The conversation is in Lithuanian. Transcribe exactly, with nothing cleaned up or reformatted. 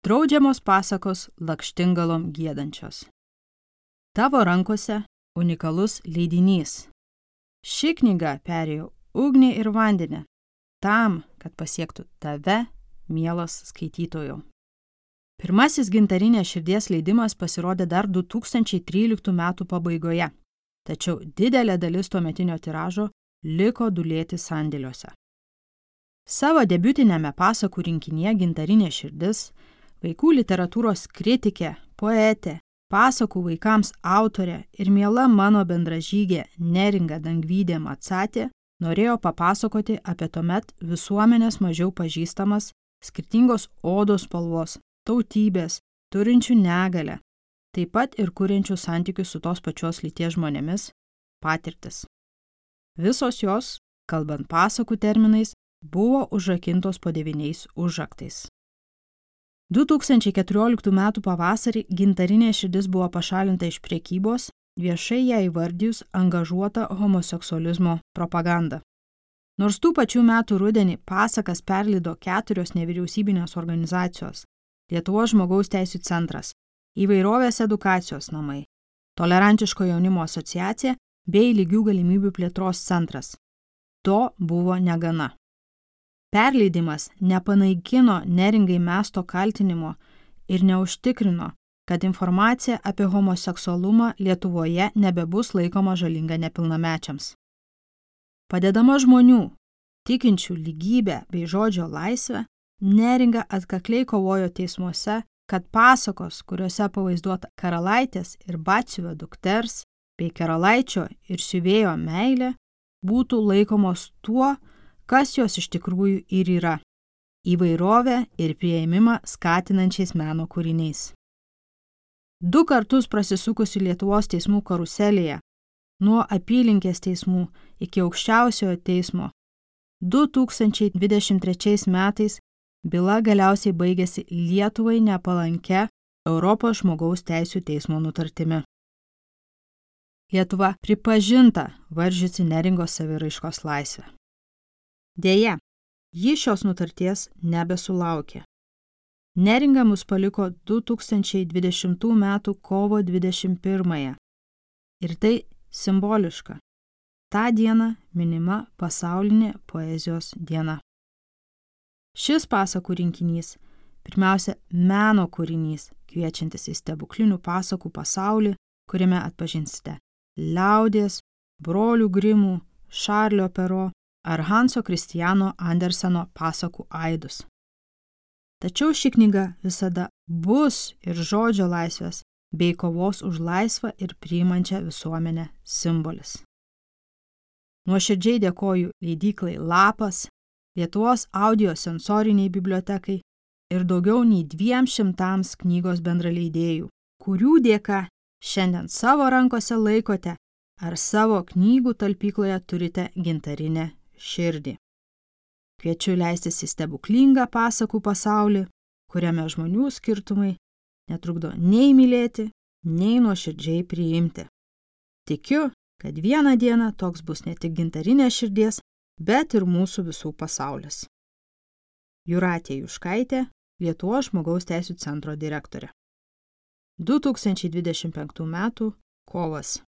Draudžiamos pasakos lakštingalom giedančios. Tavo rankose unikalus leidinys. Ši knyga perėjo ugnį ir vandenį tam, kad pasiektų tave, mielas skaitytojau. Pirmasis gintarinės širdies leidimas pasirodė dar du tūkstančiai tryliktų metų pabaigoje, tačiau didelė dalis tuometinio tiražo liko dūlėti sandėliuose. Savo debiutinėme pasakų rinkinyje Gintarinė širdis vaikų literatūros kritikė, poetė, pasakų vaikams autorė ir miela mano bendražygė Neringa Dangvydė Macatė norėjo papasakoti apie tuomet visuomenės mažiau pažįstamas, skirtingos odos spalvos, tautybės, turinčių negalią, taip pat ir kuriančių santykius su tos pačios lyties žmonėmis, patirtis. Visos jos, kalbant pasakų terminais, buvo užrakintos po devyniais užraktais. du tūkstančiai keturioliktų metų pavasarį Gintarinė širdis buvo pašalinta iš prekybos, viešai ją įvardijus angažuota homoseksualizmo propaganda. Nors tų pačių metų rudenį pasakas perleido keturios nevyriausybinės organizacijos – Lietuvos žmogaus teisių centras, Įvairovės edukacijos namai, Tolerantiško jaunimo asociacija bei Lygių galimybių plėtros centras. To buvo negana. Perleidimas nepanaikino Neringai mesto kaltinimo ir neužtikrino, kad informacija apie homoseksualumą Lietuvoje nebebus laikoma žalinga nepilnamečiams. Padedama žmonių, tikinčių lygybę bei žodžio laisvę, Neringa atkakliai kovojo teismuose, kad pasakos, kuriuose pavaizduota karalaitės ir batsiuvio dukters, bei karalaičio ir siuvėjo meilė, būtų laikomos tuo, kas jos iš tikrųjų ir yra – įvairovę ir priėmimą skatinančiais meno kūriniais. Du kartus prasisukusi Lietuvos teismų karuselėje, nuo apylinkės teismų iki aukščiausiojo teismo, du tūkstančiai dvidešimt trečiais metais byla galiausiai baigėsi Lietuvai nepalankia Europos žmogaus teisių teismo nutartimi. Lietuva pripažinta varžysi Neringos saviraiškos laisvę. Deja, ji šios nutarties nebesulaukė. Neringa mus paliko du tūkstančiai dvidešimtų metų kovo dvidešimt pirmąją. Ir tai simboliška. Ta diena minima pasaulinė poezijos diena. Šis pasakų rinkinys, pirmiausia, meno kūrinys, kviečiantis į stebuklinių pasakų pasaulį, kuriame atpažinsite liaudies, brolių Grimų, Šarlio Pero ar Hanso Kristiano Anderseno pasakų aidus. Tačiau ši knyga visada bus ir žodžio laisvės bei kovos už laisvą ir priimančią visuomenę simbolis. Nuoširdžiai dėkoju leidyklai Lapas, Lietuvos audiosensoriniai bibliotekai ir daugiau nei dviem šimtams knygos bendraleidėjų, kurių dėka šiandien savo rankose laikote ar savo knygų talpykloje turite Gintarinę širdį. Kviečiu leistis į stebuklingą pasakų pasaulį, kuriame žmonių skirtumai netrukdo nei mylėti, nei nuoširdžiai priimti. Tikiu, kad vieną dieną toks bus ne tik Gintarinės širdies, bet ir mūsų visų pasaulis. Jūratė Juškaitė, Lietuvos žmogaus teisių centro direktorė. du tūkstančiai dvidešimt penktų metų kovas.